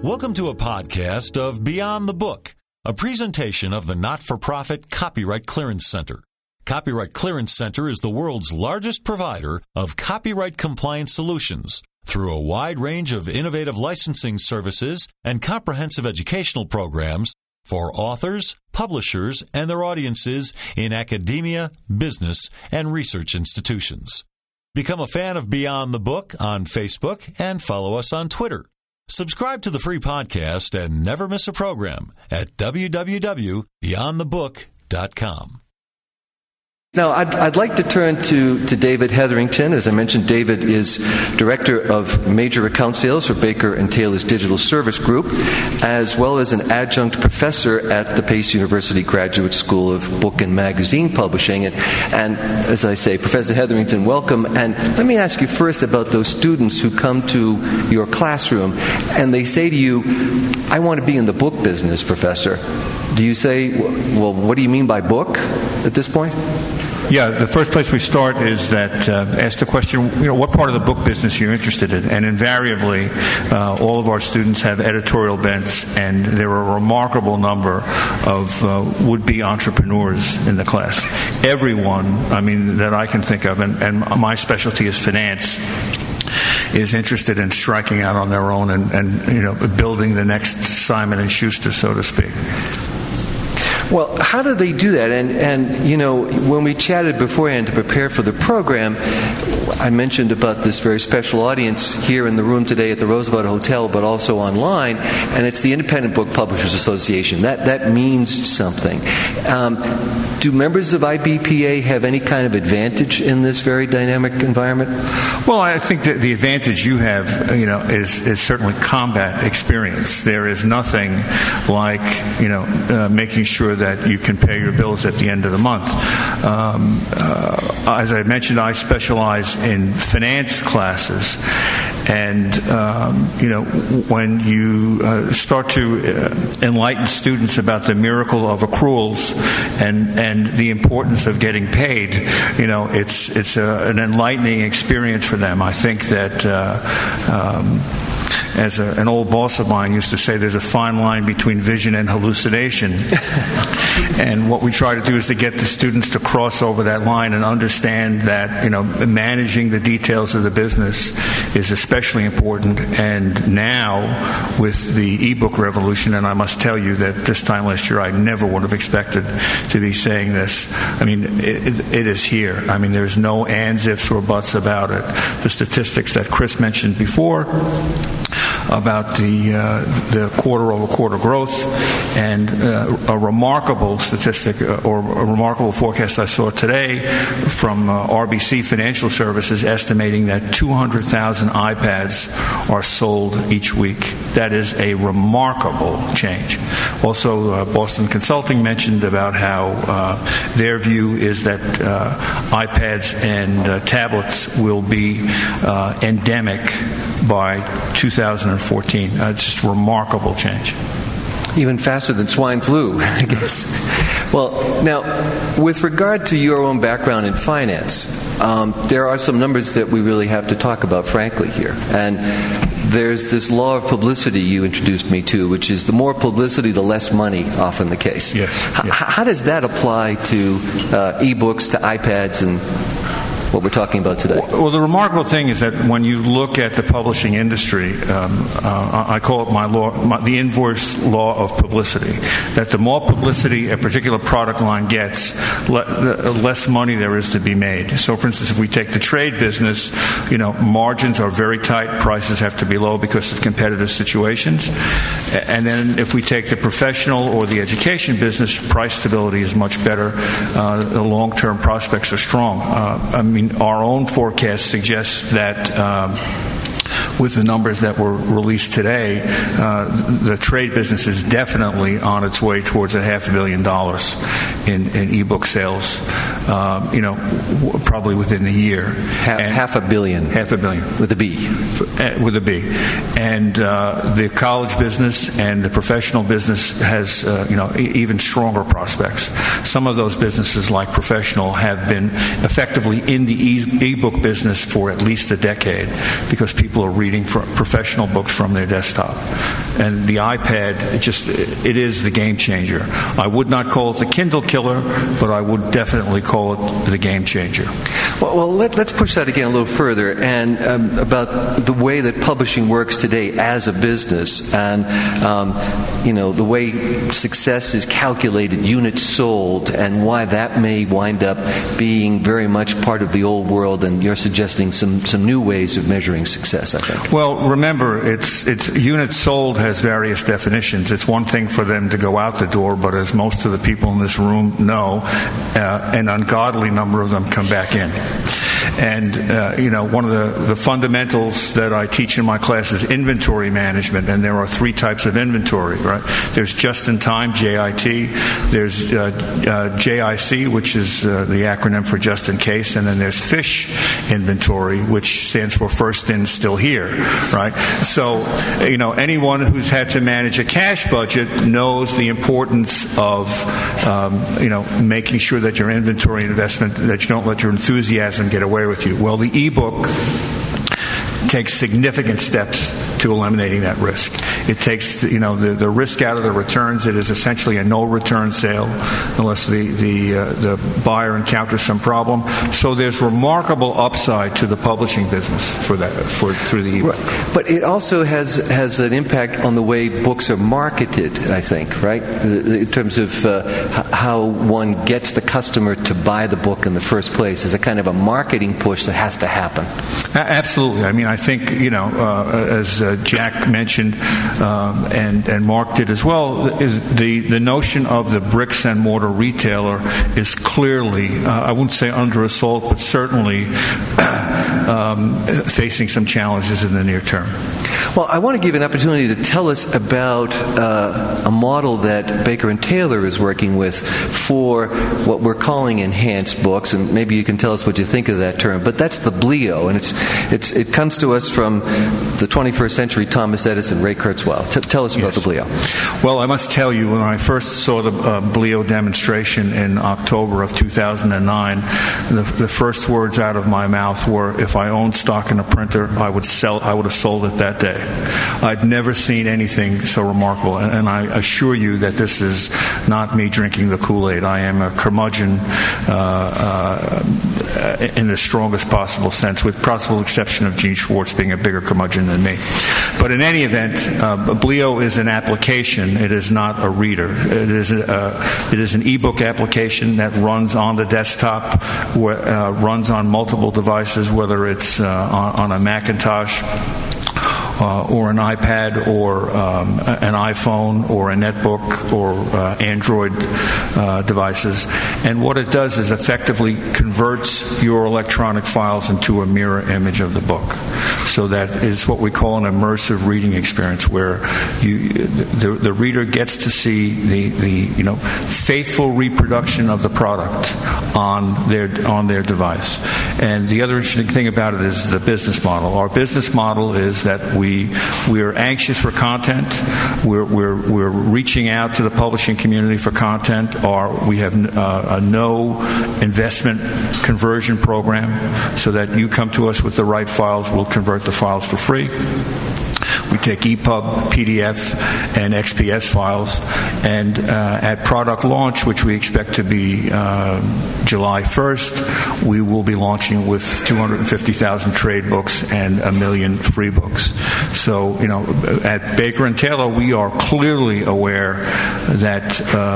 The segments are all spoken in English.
Welcome to a podcast of Beyond the Book, a presentation of the not-for-profit Copyright Clearance Center. Copyright Clearance Center is the world's largest provider of copyright compliance solutions through a wide range of innovative licensing services and comprehensive educational programs for authors, publishers, and their audiences in academia, business, and research institutions. Become a fan of Beyond the Book on Facebook and follow us on Twitter. Subscribe to the free podcast and never miss a program at www.beyondthebook.com. Now, I'd like to turn to David Hetherington. As I mentioned, David is Director of Major Account Sales for Baker & Taylor's Digital Service Group, as well as an adjunct professor at the Pace University Graduate School of Book and Magazine Publishing. And as I say, Professor Hetherington, welcome. And let me ask you first about those students who come to your classroom and they say to you, I want to be in the book business, Professor. Do you say, well, what do you mean by book at this point? Yeah, the first place we start is that ask the question, what part of the book business you're interested in. And invariably, all of our students have editorial bents, and there are a remarkable number of would-be entrepreneurs in the class. Everyone, that I can think of, and my specialty is finance, is interested in striking out on their own and building the next Simon & Schuster, so to speak. Well, how do they do that? And when we chatted beforehand to prepare for the program, I mentioned about this very special audience here in the room today at the Roosevelt Hotel, but also online, and it's the Independent Book Publishers Association. That means something. Do members of IBPA have any kind of advantage in this very dynamic environment? Well, I think that the advantage you have, is certainly combat experience. There is nothing like, making sure that you can pay your bills at the end of the month. As I mentioned, I specialize in finance classes, and when you start to enlighten students about the miracle of accruals and the importance of getting paid, it's an enlightening experience for them. I think that as an old boss of mine used to say, there's a fine line between vision and hallucination. And what we try to do is to get the students to cross over that line and understand that, managing the details of the business is especially important. And now, with the ebook revolution, and I must tell you that this time last year I never would have expected to be saying this. It is here. There's no ands, ifs, or buts about it. The statistics that Chris mentioned before about the quarter-over-quarter growth, and a remarkable statistic or a remarkable forecast I saw today from RBC Financial Services estimating that 200,000 iPads are sold each week. That is a remarkable change. Also, Boston Consulting mentioned about how their view is that iPads and tablets will be endemic by 2014. It's just a remarkable change. Even faster than swine flu, I guess. Well, now, with regard to your own background in finance, there are some numbers that we really have to talk about, frankly, here. And there's this law of publicity you introduced me to, which is the more publicity, the less money, often the case. Yes. How does that apply to e-books, to iPads, and what we're talking about today? Well, the remarkable thing is that when you look at the publishing industry, I call it the inverse law of publicity, that the more publicity a particular product line gets, the less money there is to be made. So, for instance, if we take the trade business, margins are very tight, prices have to be low because of competitive situations. And then if we take the professional or the education business, price stability is much better. The long-term prospects are strong. Our own forecast suggests that with the numbers that were released today, the trade business is definitely on its way towards $500 million in ebook sales. probably within the year. Half a billion. Half a billion. With a B. With a B. And the college business and the professional business has, even stronger prospects. Some of those businesses, like professional, have been effectively in the e-book business for at least a decade because people are reading professional books from their desktop. And the iPad, it is the game changer. I would not call it the Kindle killer, but I would definitely call it the game changer. Well, let's push that again a little further, and about the way that publishing works today as a business, and the way success is calculated, units sold, and why that may wind up being very much part of the old world. And you're suggesting some new ways of measuring success, I think. Well, remember, it's units sold has various definitions. It's one thing for them to go out the door, but as most of the people in this room know, an ungodly number of them come back in. And, one of the fundamentals that I teach in my class is inventory management, and there are three types of inventory, right? There's just-in-time, JIT. There's JIC, which is the acronym for just in case, and then there's FISH inventory, which stands for first in, still here, right? So, anyone who's had to manage a cash budget knows the importance of, making sure that your inventory investment, that you don't let your enthusiasm get away with you. Well, the e-book takes significant steps to eliminating that risk. It takes the risk out of the returns. It is essentially a no return sale unless the buyer encounters some problem. So there's remarkable upside to the publishing business through the ebook. Right. But it also has an impact on the way books are marketed, I think, right? In terms of how one gets the customer to buy the book in the first place. Is a kind of a marketing push that has to happen. Absolutely. I mean, I think as Jack mentioned, and Mark did as well, is the notion of the bricks and mortar retailer is clearly, I wouldn't say under assault, but certainly facing some challenges in the near term. Well, I want to give an opportunity to tell us about a model that Baker and Taylor is working with for what we're calling enhanced books, and maybe you can tell us what you think of that term. But that's the Bleo, and it comes to us from the 21st century Thomas Edison, Ray Kurzweil. Tell us about the Bleo. Well, I must tell you, when I first saw the Bleo demonstration in October of 2009, the first words out of my mouth were, if I owned stock in a printer, I would have sold it that day. I'd never seen anything so remarkable, and I assure you that this is not me drinking the Kool-Aid. I am a curmudgeon in the strongest possible sense, with possible exception of Gene Schwartz being a bigger curmudgeon than me. But in any event, Bleo is an application. It is not a reader. It is an e-book application that runs on the desktop, runs on multiple devices, whether it's on a Macintosh, or an iPad, or an iPhone, or a netbook, or Android devices. And what it does is effectively converts your electronic files into a mirror image of the book. So that it's what we call an immersive reading experience, where the reader gets to see the faithful reproduction of the product on their device. And the other interesting thing about it is the business model. Our business model is that we're anxious for content. We're reaching out to the publishing community for content. We have a no investment conversion program, so that you come to us with the right files, we'll convert the files for free. We take EPUB, PDF, and XPS files, and at product launch, which we expect to be July 1st, we will be launching with 250,000 trade books and 1 million free books. So, at Baker and Taylor, we are clearly aware that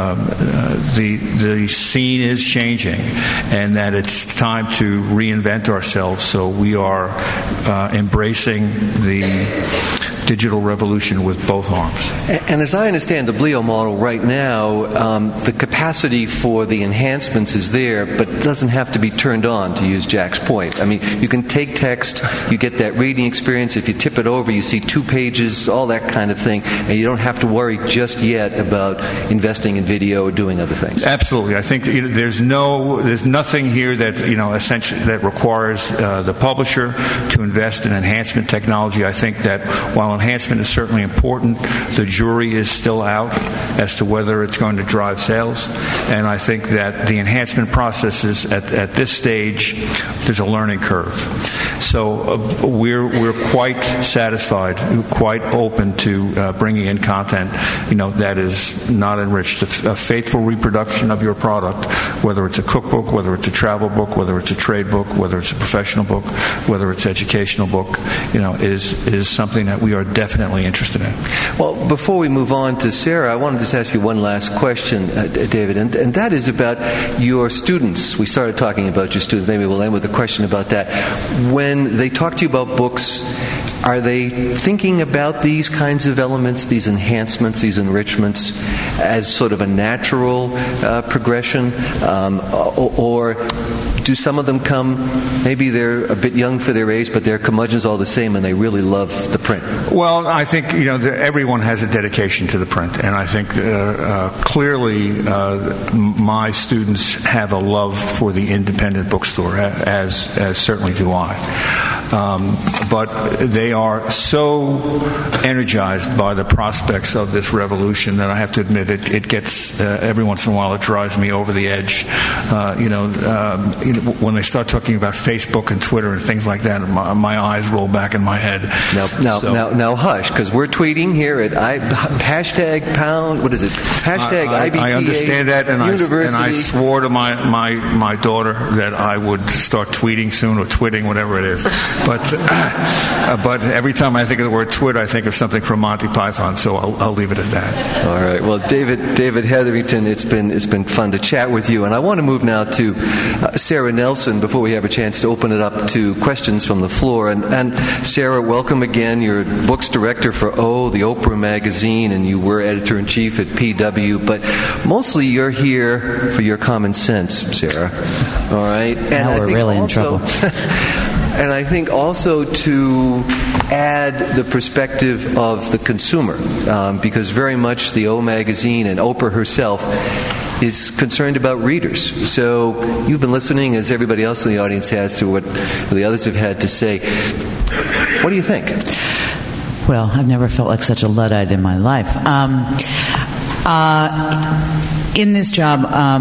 the scene is changing, and that it's time to reinvent ourselves. So we are embracing the digital revolution with both arms. And as I understand the Bleo model right now, the capacity for the enhancements is there, but doesn't have to be turned on, to use Jack's point. I mean, you can take text, you get that reading experience. If you tip it over, you see 2 pages, all that kind of thing, and you don't have to worry just yet about investing in video or doing other things. Absolutely. I think there's nothing here that essentially that requires the publisher to invest in enhancement technology. I think that while enhancement is certainly important, the jury is still out as to whether it's going to drive sales. And I think that the enhancement processes at this stage, there's a learning curve. So we're quite satisfied, quite open to bringing in content, that is not enriched. A faithful reproduction of your product, whether it's a cookbook, whether it's a travel book, whether it's a trade book, whether it's a professional book, whether it's educational book, is something that we are definitely interested in. Well, before we move on to Sarah, I wanted to just ask you one last question, David, and that is about your students. We started talking about your students. Maybe we'll end with a question about that. When they talk to you about books, are they thinking about these kinds of elements, these enhancements, these enrichments, as sort of a natural progression? Or do some of them come, maybe they're a bit young for their age, but they're curmudgeons all the same and they really love the print? Well, I think everyone has a dedication to the print, and I think clearly my students have a love for the independent bookstore, as certainly do I. But they are so energized by the prospects of this revolution that I have to admit it gets every once in a while it drives me over the edge. When they start talking about Facebook and Twitter and things like that, my eyes roll back in my head. Now hush, because we're tweeting here at hashtag pound. What is it? Hashtag IBPA. I understand that, and University. I swore to my daughter that I would start tweeting soon, or twitting, whatever it is. But every time I think of the word twit, I think of something from Monty Python. So I'll leave it at that. All right. Well, David Hetherington, it's been fun to chat with you, and I want to move now to Sarah Nelson before we have a chance to open it up to questions from the floor. And Sarah, welcome again. You're books director for the Oprah magazine, and you were editor-in-chief at PW. But mostly you're here for your common sense, Sarah. All right. And now we're really in trouble. And I think also to add the perspective of the consumer, because very much the O magazine and Oprah herself is concerned about readers. So you've been listening, as everybody else in the audience has, to what the others have had to say. What do you think? Well, I've never felt like such a Luddite in my life. In this job,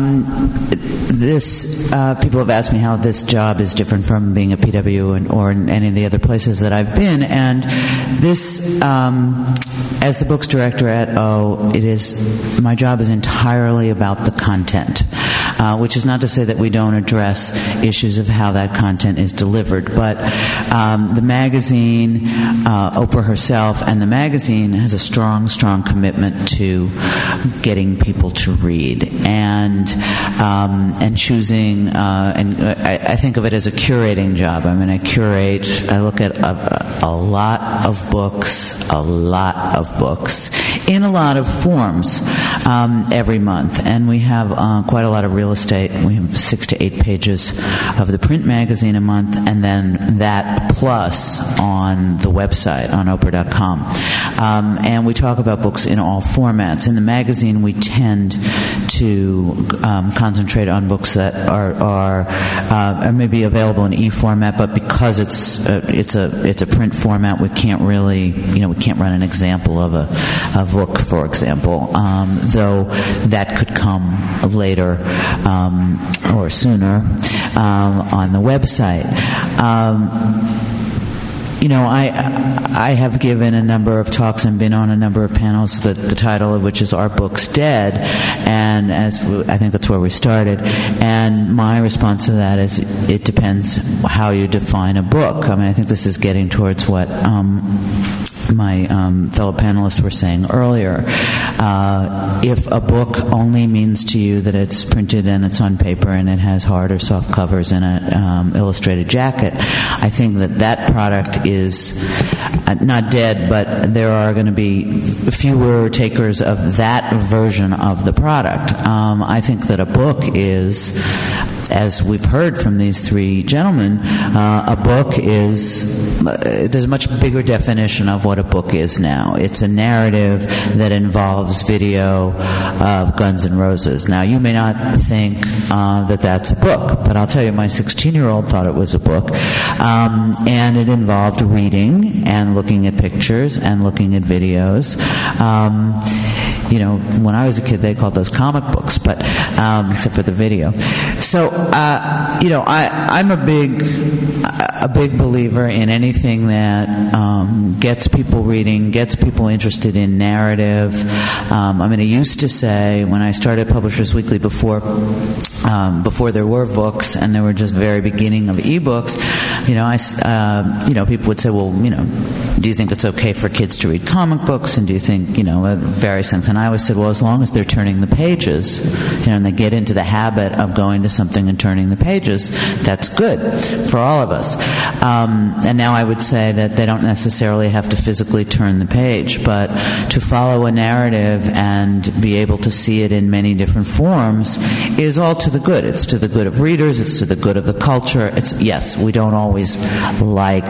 people have asked me how this job is different from being at PW or in any of the other places that I've been. And this, as the books director at my job is entirely about the content, which is not to say that we don't address issues of how that content is delivered. But the magazine, Oprah herself, and the magazine has a strong, strong commitment to getting people to read and choosing. And I think of it as a curating job. I mean, I look at a lot of books in a lot of forms every month, and we have quite a lot of real estate. We have 6 to 8 pages of the print magazine a month, and then that plus on the website on Oprah.com. And we talk about books in all formats. In the magazine, we tend to concentrate on books that are maybe available in e-format, but because it's a print format, we can't really, we can't run an example of a book, for example, though that could come later or sooner on the website. I have given a number of talks and been on a number of panels, the title of which is Are Books Dead? And I think that's where we started. And my response to that is it depends how you define a book. I mean, I think this is getting towards what my fellow panelists were saying earlier, if a book only means to you that it's printed and it's on paper and it has hard or soft covers and an illustrated jacket, I think that product is not dead, but there are going to be fewer takers of that version of the product. I think that a book is, as we've heard from these three gentlemen, a book there's a much bigger definition of what a book is now. It's a narrative that involves video of Guns N' Roses. Now, you may not think that that's a book, but I'll tell you, my 16-year-old thought it was a book. And it involved reading and looking at pictures and looking at videos. When I was a kid, they called those comic books, but except for the video. So, I'm a big believer in anything that gets people reading, gets people interested in narrative. I used to say, when I started Publishers Weekly before there were books and there were just very beginning of ebooks, people would say, well, do you think it's okay for kids to read comic books? And do you think, various things? And I always said, well, as long as they're turning the pages, and they get into the habit of going to something and turning the pages, that's good for all of us. And now I would say that they don't necessarily have to physically turn the page, but to follow a narrative and be able to see it in many different forms is all to the good. It's to the good of readers. It's to the good of the culture. Yes, we don't always like...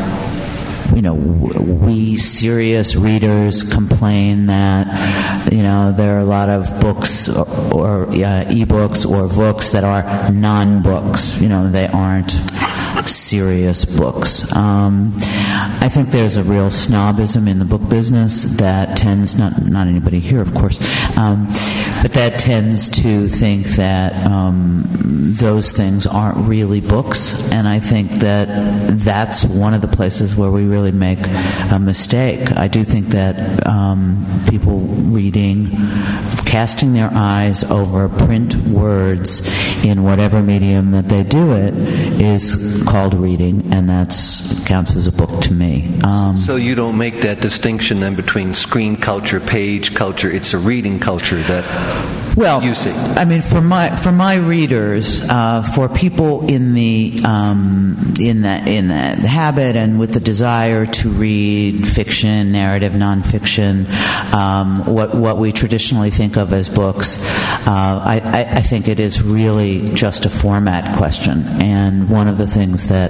we serious readers complain that, there are a lot of books or e-books or books that are non-books. They aren't serious books. I think there's a real snobism in the book business that tends, not anybody here, of course, but that tends to think that those things aren't really books, and I think that that's one of the places where we really make a mistake. I do think that people reading, casting their eyes over print words in whatever medium that they do it is called reading, and that counts as a book to me. So you don't make that distinction then between screen culture, page culture. It's a reading culture that you see. For my readers, for people in the habit and with the desire to read fiction, narrative, nonfiction, what we traditionally think of as books, I think it is really just a format question. And one of the things that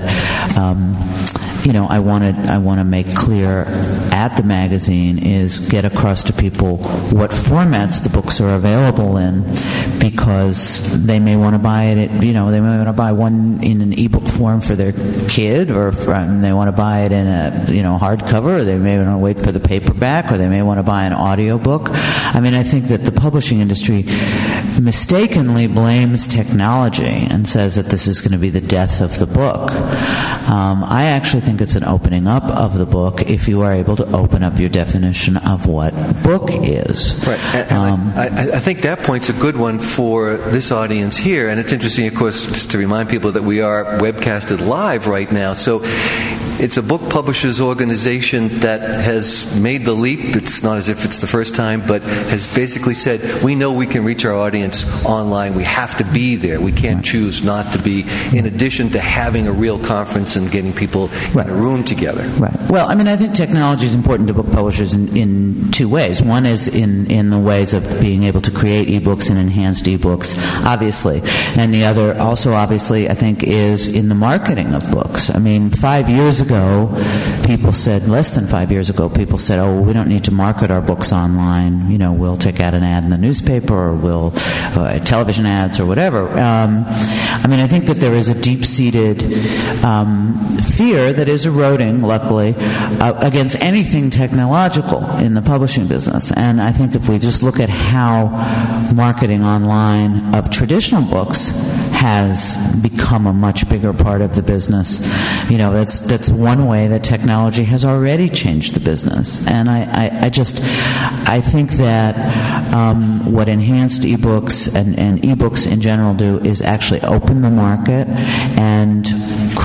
I want to make clear at the magazine is get across to people what formats the books are available in, because they may want to buy it they may want to buy one in an ebook form for their kid, or they want to buy it in a hardcover, or they may want to wait for the paperback, or they may want to buy an audiobook. I think that the publishing industry mistakenly blames technology and says that this is going to be the death of the book. I actually think it's an opening up of the book if you are able to open up your definition of what book is. Right. And I think that point's a good one for this audience here. And it's interesting, of course, just to remind people that we are webcasted live right now. So it's a book publishers organization that has made the leap. It's not as if it's the first time, but has basically said, we know we can reach our audience online. We have to be there. We can't choose not to be, in addition to having a real conference and getting people in a room together. Right. Well, I think technology is important to book publishers in two ways. One is in the ways of being able to create ebooks and enhanced ebooks, obviously. And the other, also obviously, I think, is in the marketing of books. 5 years ago, people said, less than 5 years ago, people said, oh, well, we don't need to market our books online. We'll take out an ad in the newspaper, or we'll television ads, or whatever. I think that there is a deep-seated fear that is eroding, luckily, against anything technological in the publishing business. And I think if we just look at how marketing online of traditional books has become a much bigger part of the business, that's one way that technology has already changed the business. And I think that what enhanced ebooks and ebooks in general do is actually open the market and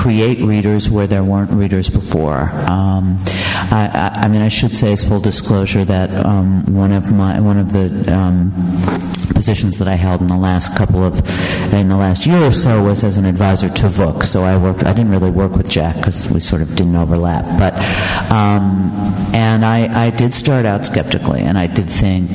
create readers where there weren't readers before. I mean, I should say, as full disclosure, that one of the positions that I held in the last year or so was as an advisor to VOOC. So I didn't really work with Jack because we sort of didn't overlap. But and I did start out skeptically, and I did think,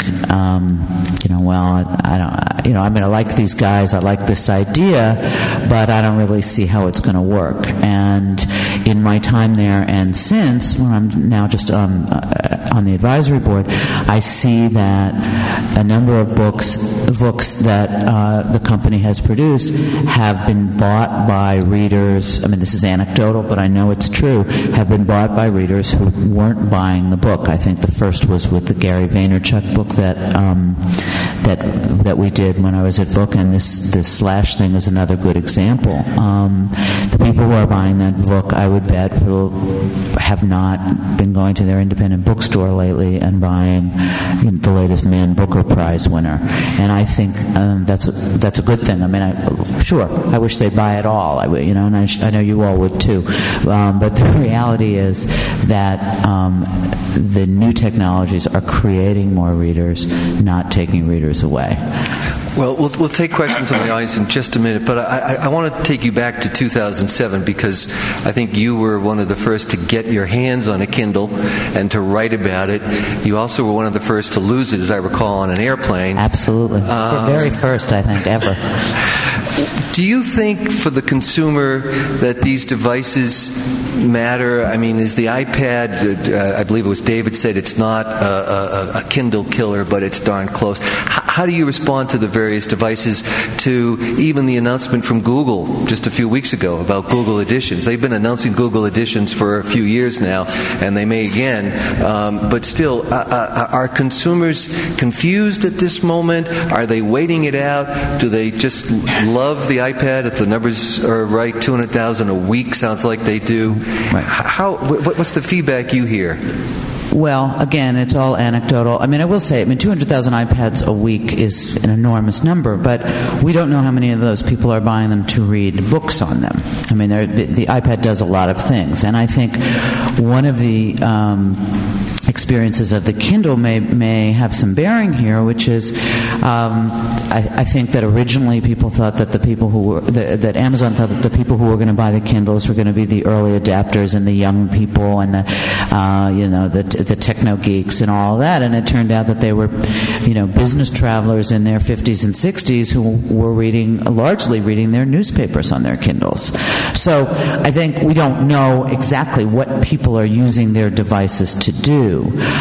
I like these guys, I like this idea, but I don't really see how it's going to work. And in my time there and since, when I'm now just on the advisory board, I see that a number of books that the company has produced have been bought by readers. I mean, this is anecdotal, but I know it's true. Have been bought by readers who weren't buying the book. I think the first was with the Gary Vaynerchuk book that we did when I was at VOOC, and this Slash thing is another good example. The people who are buying that book, I would bet, have not been going to their independent bookstore lately and buying the latest Man Booker Prize winner. And I think that's a good thing. I mean, I wish they'd buy it all. And I know you all would too. But the reality is that the new technologies are creating more readers, not taking readers away. Well, we'll take questions from the audience in just a minute, but I want to take you back to 2007 because I think you were one of the first to get your hands on a Kindle and to write about it. You also were one of the first to lose it, as I recall, on an airplane. Absolutely. The very first, I think, ever. Do you think for the consumer that these devices matter? I mean, is the iPad, I believe it was David said, it's not a Kindle killer, but it's darn close. How do you respond to the various devices, to even the announcement from Google just a few weeks ago about Google Editions? They've been announcing Google Editions for a few years now, and they may again. But still, are consumers confused at this moment? Are they waiting it out? Do they just love the iPad? If the numbers are right, 200,000 a week sounds like they do. Right. What's the feedback you hear? Well, again, it's all anecdotal. I mean, I will say, 200,000 iPads a week is an enormous number, but we don't know how many of those people are buying them to read books on them. I mean, the iPad does a lot of things, and I think one of the experiences of the Kindle may have some bearing here, which is I think that originally people thought that that Amazon thought that the people who were going to buy the Kindles were going to be the early adapters and the young people and the techno geeks and all that, and it turned out that they were business travelers in their 50s and 60s who were largely reading their newspapers on their Kindles. So I think we don't know exactly what people are using their devices to do.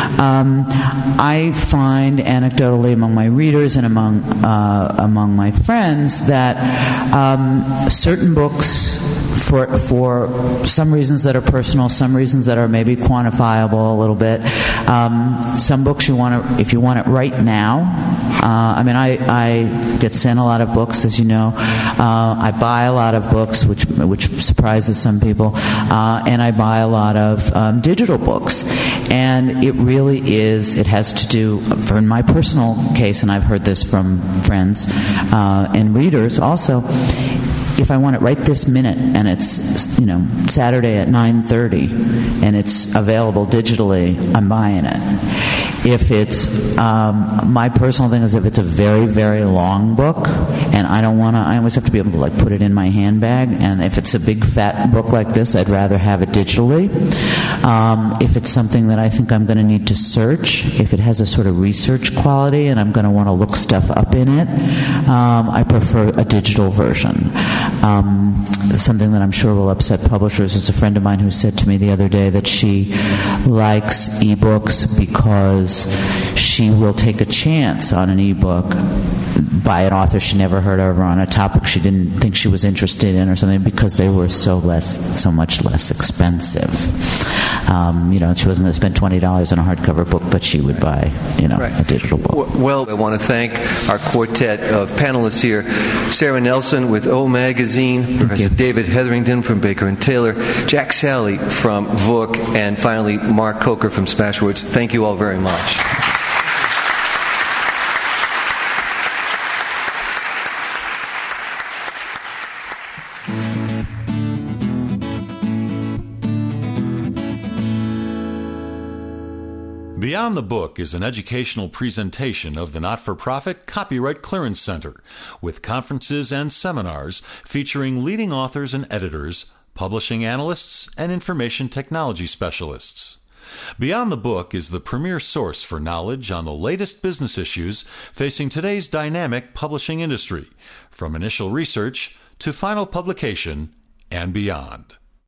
I find anecdotally among my readers and among my friends that certain books, for some reasons that are personal, some reasons that are maybe quantifiable a little bit, some books if you want it right now. I get sent a lot of books, as you know. I buy a lot of books, which surprises some people, and I buy a lot of digital books. And it really it has to do, in my personal case, and I've heard this from friends and readers also, if I want it right this minute and it's Saturday at 9:30 and it's available digitally, I'm buying it. If it's my personal thing is if it's a very, very long book and I always have to be able to put it in my handbag, and if it's a big fat book like this, I'd rather have it digitally. If it's something that I think I'm going to need to search, if it has a sort of research quality and I'm going to want to look stuff up in it, I prefer a digital version. Something that I'm sure will upset publishers is a friend of mine who said to me the other day that she likes ebooks because she will take a chance on an ebook by an author she never heard of or on a topic she didn't think she was interested in or something, because they were so much less expensive. She wasn't going to spend $20 on a hardcover book, but she would buy a digital book. Well, I want to thank our quartet of panelists here: Sarah Nelson with O Magazine, Professor David Hetherington from Baker & Taylor, Jack Salley from VOOC, and finally Mark Coker from Smashwords. Thank you all very much. Beyond the Book is an educational presentation of the not-for-profit Copyright Clearance Center, with conferences and seminars featuring leading authors and editors, publishing analysts, and information technology specialists. Beyond the Book is the premier source for knowledge on the latest business issues facing today's dynamic publishing industry, from initial research to final publication and beyond.